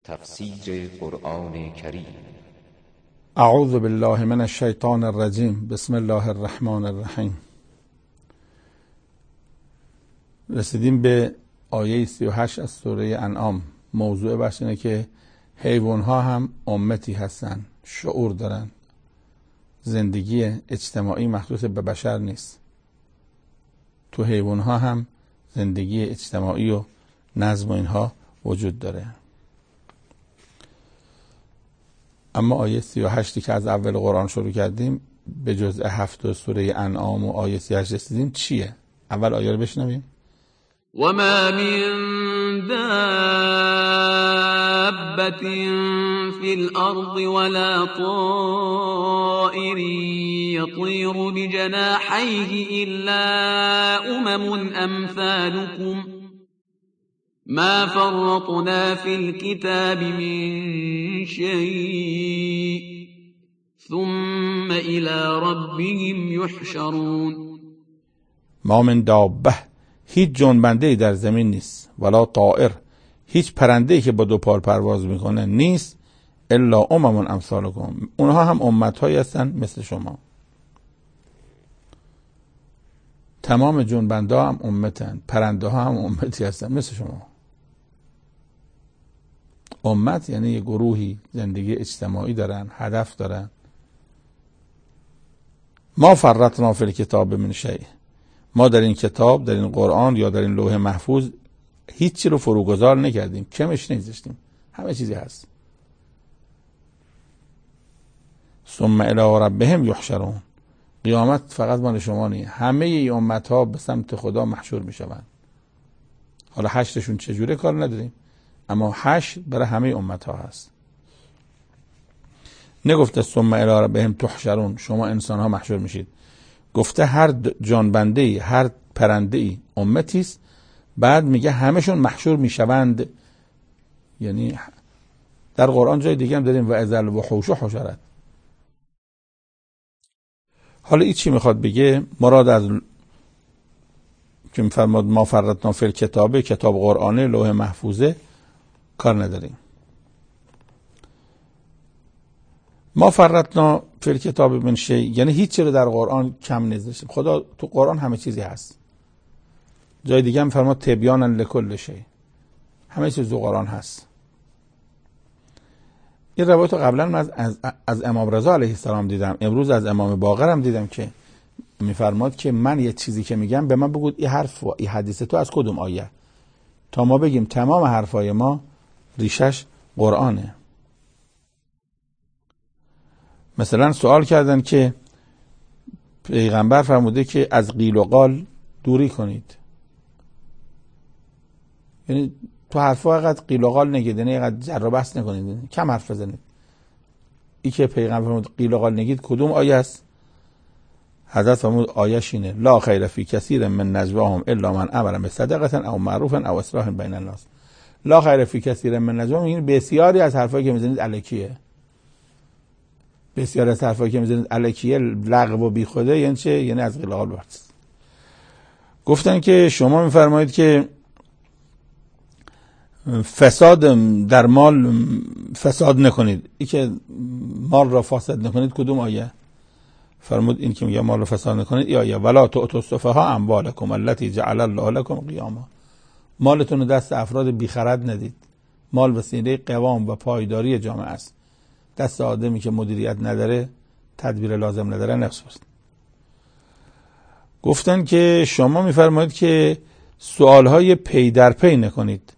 تفسیر قرآن کریم. اعوذ بالله من الشیطان الرجیم. بسم الله الرحمن الرحیم. رسیدیم به آیه 38 از سوره انعام. موضوع بحث اینه که حیوان‌ها هم امتی هستن، شعور دارن، زندگی اجتماعی مخصوص به بشر نیست. تو حیوان‌ها هم زندگی اجتماعی و نظم و اینها وجود داره. اما آیه 38 که از اول قرآن شروع کردیم به جزء 7 سوره انعام و آیه 38 رسیدیم چیه؟ اول آیه رو بشنویم. وما من دابة في الأرض ولا طائر يطير بجناحيه إلا أمثالكم ما فرطنا في الكتاب من شيء ثم إلى ربهم يحشرون. ما من دابه، هیچ جنبنده‌ای در زمین نیست، ولا طائر، هیچ پرنده‌ای که با دو پا پرواز میکنه نیست، الا امثالکم، اونها هم امت‌هایی هستن مثل شما. تمام جنبنده‌ها هم امتن، پرنده‌ها هم امتی هستن مثل شما. امت یعنی یه گروهی زندگی اجتماعی دارن، هدف دارن. ما فرطنا فی الکتاب من شیء، ما در این کتاب، در این قرآن یا در این لوح محفوظ هیچی رو فروگذار نکردیم، کمش نگذاشتیم، همه چیزی هست. ثم الی ربهم یحشرون، قیامت فقط مال شما نیست، همه ای امتها به سمت خدا محشور میشوند. حالا حشرشون چجوره کار نداریم، اما حشر برای همه امتها هست. نگفته ثم الی ربهم تحشرون، شما انسان ها محشور میشید. گفته هر جانبنده ای، هر پرنده ای امتی است، بعد میگه همشون محشور میشوند. یعنی در قرآن جای دیگه هم داریم و اذا الوحوش حشرت. حالا این چی میخواد بگه؟ مراد از که میفرماد ما فرطنا فی الکتاب، کتاب قرآنه، لوح محفوظه، کار نداریم. ما فرطنا فی الکتاب من شیء یعنی هیچ چیزی رو در قرآن کم نذاشتیم. خدا تو قرآن همه چیزی هست. جای دیگه هم فرمود تبیانا لکل شیء، همه چیز تو قرآن هست. این روایت قبلا من از امام رضا علیه السلام دیدم، امروز از امام باقر هم دیدم که میفرماد که من یه چیزی که میگم به من بگو این حرف و این حدیث تو از کدوم آیه، تا ما بگیم تمام حرفای ما ریشش قرآنه. مثلا سوال کردن که پیغمبر فرموده که از قیل و قال دوری کنید، یعنی تو حرفا اینقدر قیل و قال نگید، یعنی اینقدر جر و بحث نکنید، کم حرف بزنید. این که پیغمبر فرمود قیل و قال نگید کدوم آیه است؟ حضرت فرمود آیه‌ش اینه لا خیر فی کثیر من نجواهم الا من امر بصدقه او معروف او اصلاح بین الناس. لا خیر فی کثیر من نجواهم یعنی بسیاری از حرفایی که میزنید الکیه. بسیاری از حرفایی که میزنید الکیه، لغو و بیخوده، یعنی چه؟ یعنی از قیل و قال برست. گفتن که شما میفرمایید که فساد در مال فساد نکنید، این که مال را فاسد نکنید کدوم آیه؟ فرمود این که میگه مال را فساد نکنید ای آیه ولا تؤتوا السفهاء اموالکم التي جعل الله لكم قیاما، مالتون رو دست افراد بیخرد ندید. مال وسیله قوام و پایداری جامعه است، دست آدمی که مدیریت نداره، تدبیر لازم نداره نقص است. گفتن که شما میفرمایید که سوالهای پی در پی نکنید،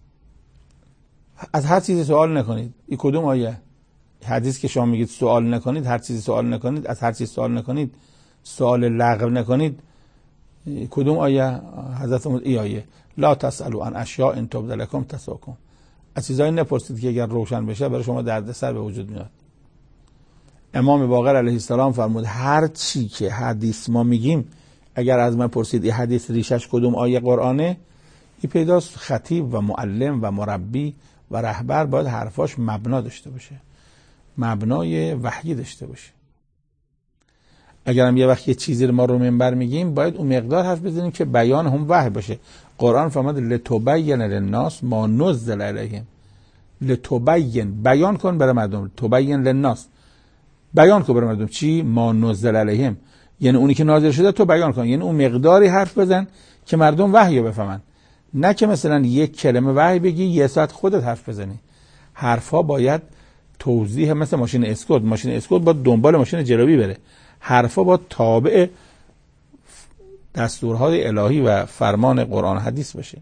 از هر چیزی سوال نکنید. این کدوم آیه؟ حدیث که شما میگید سوال نکنید، هر چیزی سوال نکنید، از هر چیزی سوال نکنید، سوال لغو نکنید، کدوم آیه؟ حضرت ای آیه لا تسألوا عن اشیاء ان تبد لكم تسؤکم، از چیزایی نپرسید که اگر روشن بشه برای شما دردسر به وجود میاد. امام باقر علیه السلام فرمود هر چی که حدیث ما میگیم اگر از من پرسید این حدیث ریشش کدوم آیه قرآنه، این پیداست خطیب و معلم و مربی و رهبر باید حرفاش مبنا داشته باشه، مبنای وحی داشته باشه. اگرم یه وقت یه چیزی رو ما رو منبر میگیم باید اون مقدار حرف بزنیم که بیان هم وحی باشه. قرآن فرمود لتبین للناس ما نزل الیهم، لتبین، بیان کن برای مردم، تبین للناس، بیان کن برای مردم چی؟ ما نزل علیهم، یعنی اونی که نازل شده تو بیان کن، یعنی اون مقداری حرف بزن که مردم وحی رو بفهمن، نه که مثلا یک کلمه وحی بگی یه ساعت خودت حرف بزنی. حرفها باید توضیح، مثل ماشین اسکوت، ماشین اسکوت باید دنبال ماشین جلوی بره، حرفها باید تابع دستورهای الهی و فرمان قرآن حدیث باشه.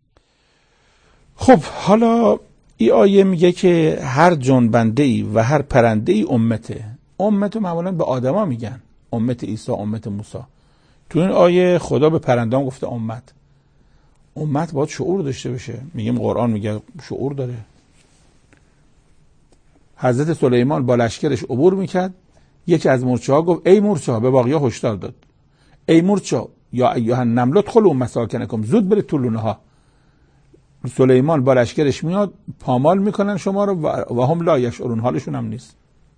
خب حالا این آیه میگه که هر جنبنده ای و هر پرنده ای امته. امت معمولا به آدما میگن، امت عیسی، امت موسی. تو این آیه خدا به پرنده هم گفته امت. امت باید شعور داشته باشه. میگیم قرآن میگه شعور داره. حضرت سلیمان با لشکرش عبور میکرد، یکی از مورچه ها گفت ای مورچه ها، به باقیا هشدار داد، ای مورچه ها یا ایها النمل ادخلوا مساکنکم، زود برید تو لونه ها. سلیمان با لشکرش میاد، پامال میکنن شما رو و هم لا یشعرون، حالشون هم نیست.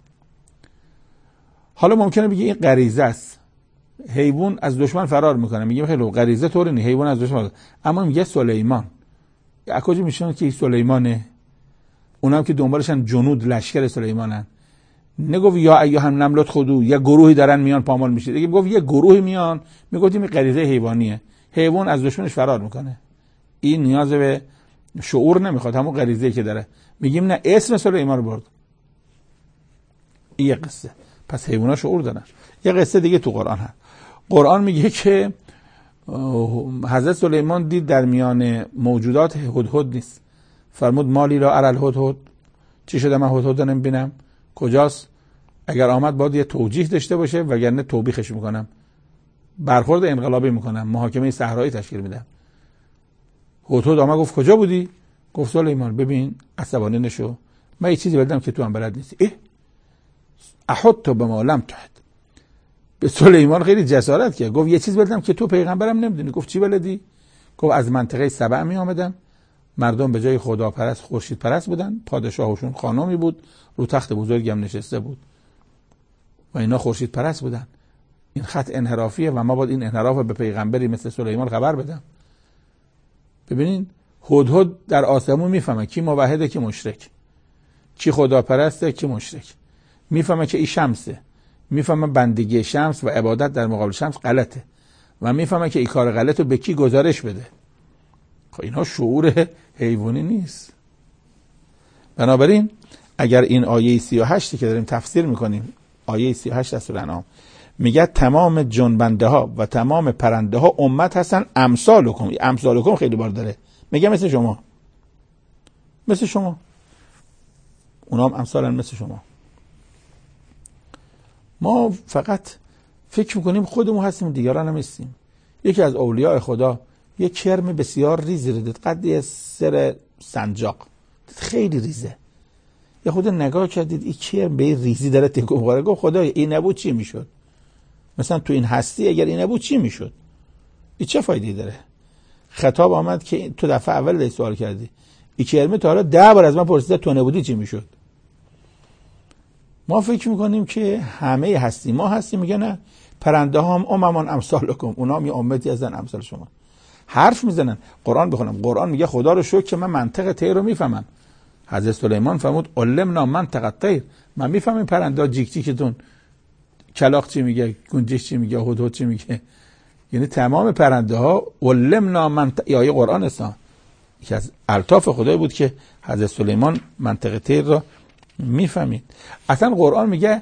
حالا ممکنه بگی این غریزه است، حیوان از دشمن فرار میکنه. میگیم خیلی غریزه طوری نیست، حیوان از دشمن، اما میگه سلیمان، از کجا میشن که سلیمانه؟ اونام که دنبالشن جنود لشکر سلیمانن. نگفت یا ایها النمل ادخلوا، یه گروهی دارن میان پامال میشه. دیگه میگفت یه گروهی میان، میگفتیم این غریزه حیوانیه، حیوان از دشمنش فرار میکنه، این نیاز به شعور نمیخواد، همون غریزه‌ای که داره. میگیم نه، اسم سلیمان رو برد. این یه قصه. پس حیونا شعور دارن. یه قصه دیگه تو قرآن هست. قرآن میگه که حضرت سلیمان دید در میان موجودات هدهد نیست، فرمود مالی را اری الهدهد، چی شده من هدهد نمیبینم؟ کجاست؟ اگر آمد باید یه توجیه داشته باشه، وگرنه توبیخش میکنم، برخورد انقلابی میکنم، محاکمه صحرایی تشکیل میدم. هدهد آمد گفت کجا بودی؟ گفت سلیمان ببین عصبانی نشو، من یه چیزی بلدم که تو هم بلد نیستی. احط بما لم تحط. به سلیمان خیلی جسارت کرد، گفت یه چیز بلدم که تو پیغمبرم نمیدونی. گفت چی بلدی؟ گفت از منطقه سبع می آمدم، مردم به جای خدا پرست خورشید پرست بودن، پادشاهشون خانمی بود رو تخت بزرگی هم نشسته بود و اینا خورشید پرست بودن. این خط انحرافیه و ما باید این انحراف به پیغمبری مثل سلیمان خبر بدم. ببینین هدهد در آسمون میفهمه کی موحده کی مشرک، کی خدا پرسته کی مشرک، میفهمه که این شمسه، میفهمه بندگی شمس و عبادت در مقابل شمس غلطه و میفهمه که این کار غلط رو به کی گزارش بده. خب اینها شعور حیوانی نیست. بنابراین اگر این آیه 38 که داریم تفسیر میکنیم، آیه 38 از سوره انعام میگه تمام جنبنده ها و تمام پرنده ها امت هستن امثالکم. امثالکم خیلی بار داره، میگه مثل شما، مثل شما، اونا هم امثالن مثل شما. ما فقط فکر میکنیم خودمون هستیم، دیگران هم هستیم. یکی از اولیاء خدا یک کرم بسیار ریزی رو دید، قد سر سنجاق، خیلی ریزه. یه خود نگاه کردید این کرم به ریزی داره تکون میخوره، گفت خدایا این نبود چی میشد؟ مثلا تو این هستی اگر این نبود چی میشد؟ این چه فایده‌ای داره؟ خطاب آمد که تو دفعه اول سوال کردی، این کرم تا حالا 10 بار از من پرسیده تو نبودی چی میشد؟ ما فکر میکنیم که همه هستی ما هستیم. میگه نه، پرنده ها هم اممان امثالکم، اونا هم یه امتی هستن امثال شما. حرف میزنن. قرآن بخونم، قرآن میگه خدا رو شکر که من منطق طیر رو میفهمم. حضرت سلیمان فرمود علمنا منطق الطیر، من میفهمم پرنده ها جیک جیکتون، کلاغ چی میگه، گنجش چی میگه، هدهد چی میگه. یعنی تمام پرنده ها علمنا منطق، آیه قرآن است. یکی از الطاف خدای بود که حضرت سلیمان منطق طیر رو میفهمید. اصلا قرآن میگه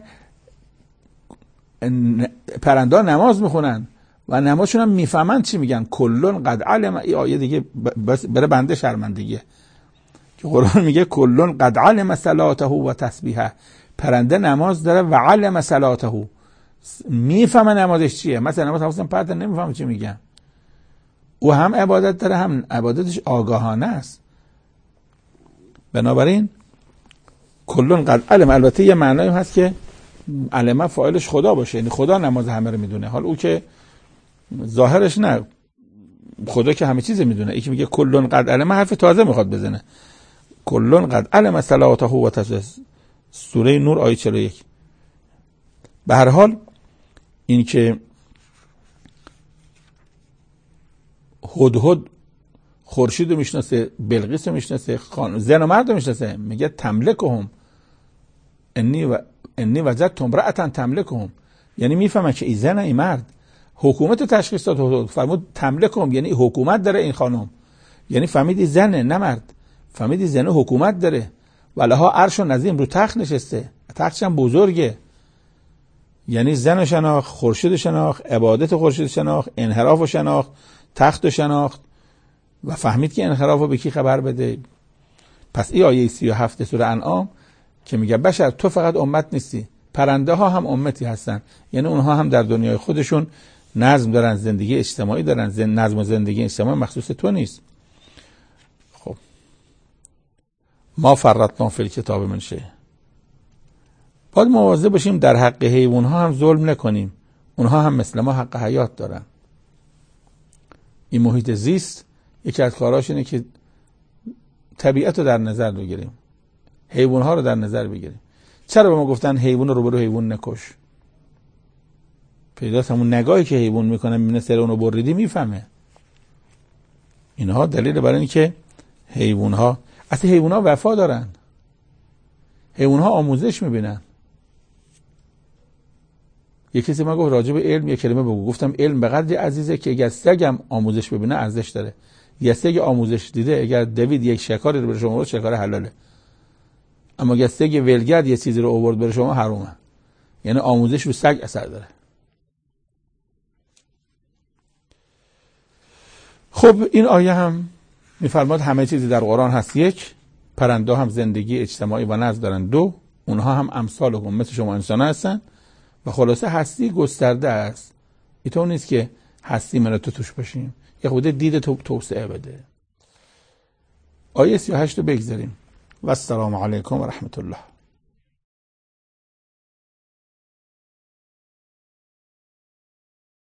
پرنده ها نماز میخونن و نمازشون هم میفهمن چی میگن. کلون قد علم، این آیه دیگه برای بنده شرمندگیه که قرآن میگه کلون قد علم صلاته و تسبیحه. پرنده نماز داره و علم صلاته، میفهمه نمازش چیه. مثلا نماز حواسم پرت نمیفهمه چی میگن. او هم عبادت داره، هم عبادتش آگاهانه است. بنابراین کلون قد علم، البته یه معنایی هست که علمه فاعلش خدا باشه، یعنی خدا نماز همه رو میدونه. حال او که ظاهرش نه، خدا که همه چیز میدونه. یکی میگه کلون قد علم، حرف تازه میخواد بزنه. کلون قد علم صلاته و تسبیحه، سوره نور آیه 41. به هر حال این که هدهد خورشید رو میشناسه، بلقیس رو میشناسه، زن و مرد رو میشناسه. میگه تملکهم، انی وجدت امرأة تملکهم، یعنی میفهمه که این زن این مرد. حکومت تشخیص داد، فرمود تملکهم یعنی حکومت داره این خانم، یعنی فهمیدی زنه نه مرد، فهمیدی زنه حکومت داره و لها عرش و نظیم، رو تخت نشسته، تختش هم بزرگه. یعنی زن شناخت، خورشید شناخت، عبادت خورشید شناخت، انحراف شناخت، تخت شناخت و فهمید که انحراف رو به کی خبر بده. پس این آیه 37 سوره انعام که میگه بشر تو فقط امت نیستی، پرنده ها هم امتی هستن، یعنی اونها هم در دنیای خودشون نظم دارن، زندگی اجتماعی دارن. نظم و زندگی اجتماعی مخصوص تو نیست. خب ما فرطنا فی الکتاب من شیء. باید مواظب باشیم در حق حیوان ها هم ظلم نکنیم، اونها هم مثل ما حق حیات دارن. این محیط زیست یکی از کاراش اینه که طبیعت رو در نظر بگیریم، حیوان ها رو در نظر بگیریم. چرا به ما گفتن حیوان رو روبرو حیوان نکش؟ پیداست همون نگاهی که حیوان میکنه، میبینه سر اونو بریدی میفهمه. اینها دلیل برای اینه که حیوان ها، اصلا حیوان ها وفا دارن، حیوان ها آموزش میبینن. یک کسی ما گفت راجع به علم یک کلمه بگو. گفتم علم به قدری عزیزه که اگر سگم آموزش ببینه ارزش داره. یه سگ آموزش دیده، اگر دوید یک شکاری رو به شما آورد شکار حلاله، اما اگر سگ ولگرد یه چیزی رو آورد به شما حرامه. یعنی آموزش رو سگ اثر داره. خب این آیه هم میفرماد همه چیزی در قرآن هست. یک، پرنده هم زندگی اجتماعی و نظم دارن. دو، اونها هم امثالکم مثل شما انسان هستن و خلاصه هستی گسترده است. اینطور نیست که هستی من تو توش باشیم، یه خود دید تو توسعه بده. آیه 38 رو بگذاریم. و السلام علیکم و رحمت الله.